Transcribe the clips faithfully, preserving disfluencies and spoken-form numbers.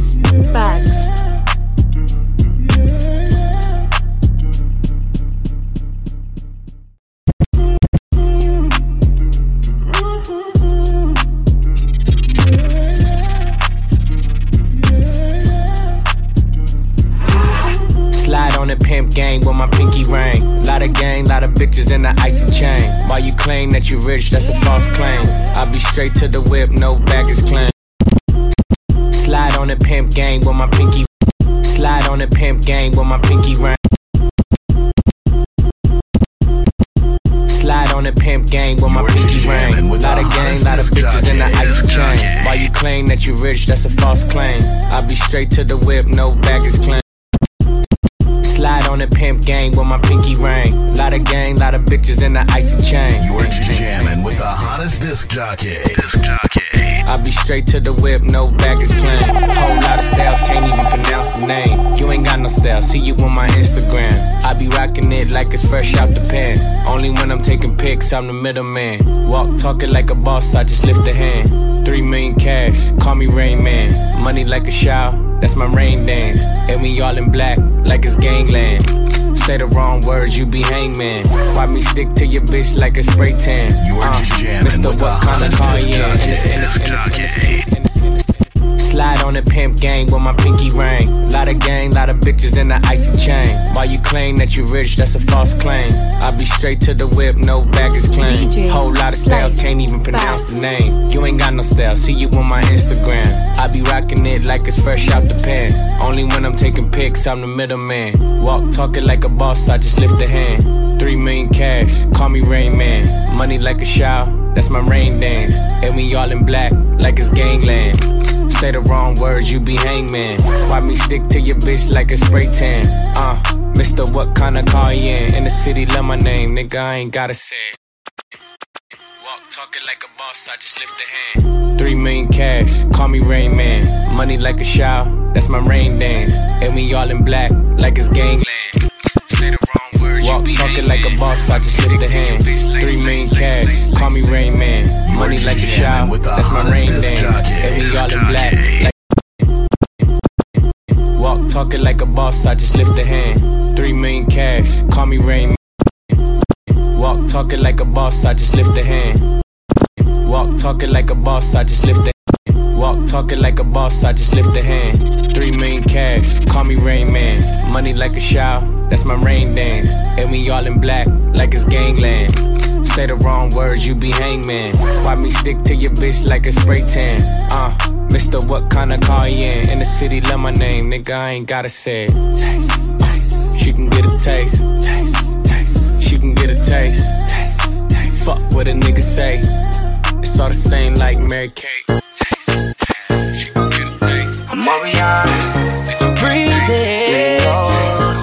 Bags. Bags. Pimp gang with my pinky ring. Lot of gang, lot of bitches in the icy chain. While you claim that you rich, that's a false claim. I'll be straight to the whip, no baggage claim. Slide on the pimp gang with my pinky. Slide on the pimp gang with my pinky ring. Slide on the pimp gang with my pinky ring. Lot of gang, lot of bitches in the icy chain. While you claim that you rich, that's a false claim. I'll be straight to the whip, no baggage claim. Slide on the pimp gang with my pinky ring. Lot of gang, lot of bitches in the icy chain. You're jamming with the hottest disc jockey. Disc jockey. I'll be straight to the whip, no baggage claim. Whole lot of styles, can't even pronounce the name. You ain't got no style, see you on my Instagram. I be rocking it like it's fresh out the pen. Only when I'm taking pics, I'm the middleman. Walk talking like a boss, I just lift a hand. Three million cash, call me Rain Man. Money like a shower, that's my rain dance. And we all in black, like it's gangland. Say the wrong words, you be hangman. Why me stick to your bitch like a spray tan? You're uh, jamming Mister with what the kind of car you in? Slide on the pimp gang with my pinky ring. Lot of gang, lot of bitches in the icy chain. While you claim that you rich, that's a false claim. I'll be straight to the whip, no baggage claim. D J Whole lot of styles, Slice. can't even pronounce Bags. the name. You ain't got no style, see you on my Instagram. I be rocking it like it's fresh out the pen. Only when I'm taking pics, I'm the middleman. Walk talking like a boss, I just lift a hand. Three million cash, call me Rain Man. Money like a shower, that's my rain dance. And we all in black, like it's gangland. Say the wrong words, you be hangman. Why me stick to your bitch like a spray tan? Uh, Mister what kind of car you in? In the city, love my name, nigga, I ain't gotta say it. Walk talking like a boss, I just lift a hand. Three million cash, call me Rain Man. Money like a shower, that's my rain dance. And we all in black, like it's gangland. Say the wrong words, walk talking like a boss, I just lift a hand. Three million cash, call me Rain Man. Money like a shower, that's my rain dance. And we all in black, like walk talking like a boss, I just lift a hand. Three million cash, call me Rain Man. Walk talking like a boss, I just lift a hand. Walk talking like a boss, I just lift a hand. Walk talking like a boss, I just lift a hand. Three million cash, call me Rain Man. Money like a shower, that's my rain dance. And we all in black, like it's gangland. Say the wrong words, you be hangman. Why me stick to your bitch like a spray tan? Uh, Mister what kind of car you in? In the city, love my name, nigga, I ain't gotta say it. Taste, taste. She can get a taste. Taste, taste. She can get a taste. Taste, taste. Fuck what a nigga say. It's all the same like Mary Kate. Taste, taste. She can get a taste. I'm Mariana, breezy. Yo,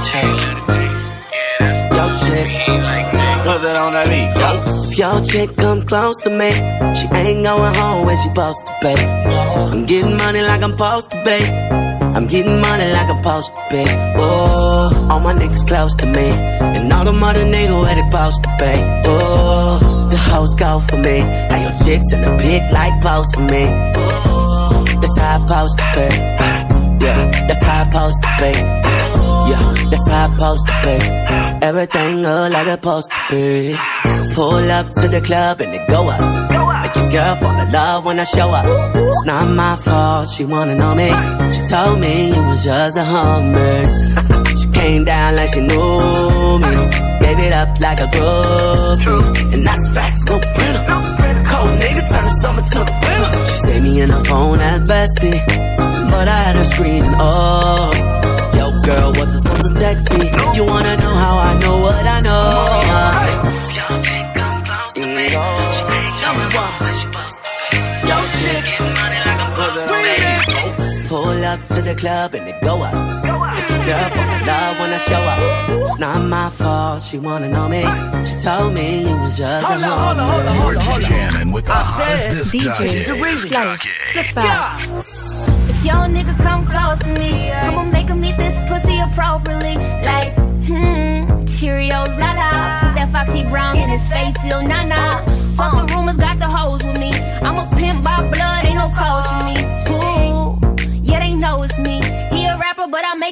chick, yo, chick. Put it on that beat, yo. If your chick come close to me, she ain't going home when she supposed to be. I'm getting money like I'm supposed to be. I'm getting money like I'm supposed to be. Oh, all my niggas close to me, and all the mother niggas where they supposed to be. Oh, the hoes go for me. Now your chicks in the pit like pose for me. Oh, that's how I supposed to be. Yeah, that's how I supposed to be. Yeah, that's how I'm supposed to be. Everything look like it's supposed to be. Pull up to the club and it go up. Make your girl fall in love when I show up. It's not my fault, she wanna know me. She told me you was just a hummer. She came down like she knew me. Gave it up like a groupie. And that's facts, no printer. Cold nigga turn the summer to the winter. She saved me in her phone at bestie, but I had her screaming, oh. Girl, what's it supposed to text me? You wanna know how I know what I know? If your chick come close to me, she ain't going wrong when she supposed to be. Yo, chick getting money like I'm supposed to be. Pull up to the club and it go up. Make your girl fall in love when I show up. It's not my fault, she wanna know me. She told me you was just a homie. You're jamming with the hottest disc D J jockey. Slice. Let's Bags. go. If your nigga come close to me, I'ma make him eat this pussy appropriately. Like, hmm, Cheerios, la la. Put that Foxy Brown in his face, yo, nah nah. Fuck the rumors, got the hoes with me. I'm a pimp by blood, ain't no coach in me. Ooh, yeah, they know it's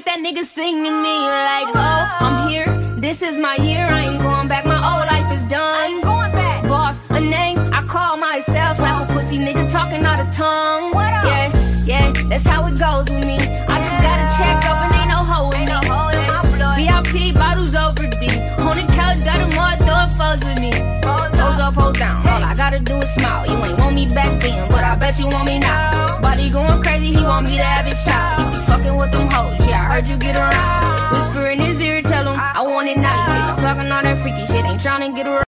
make that nigga sing to me like, oh, I'm here, this is my year, I ain't going back, my old life is done. I ain't going back. Boss, a name, I call myself, slap a pussy nigga talking out of tongue. What up? Yeah, yeah, that's how it goes with me. I just got a check open, ain't no hole in me. V I P bottles over D. On the couch, got them all throwing foes with me. Pose up, pose down, all I gotta do is smile. You ain't want me back then, but I bet you want me now. Body going crazy, he want me to have his child. You be fucking with them hoes, yeah, I heard you get around. Whisper in his ear, tell him I want it now. You say you talking all that freaky shit, ain't tryna get around.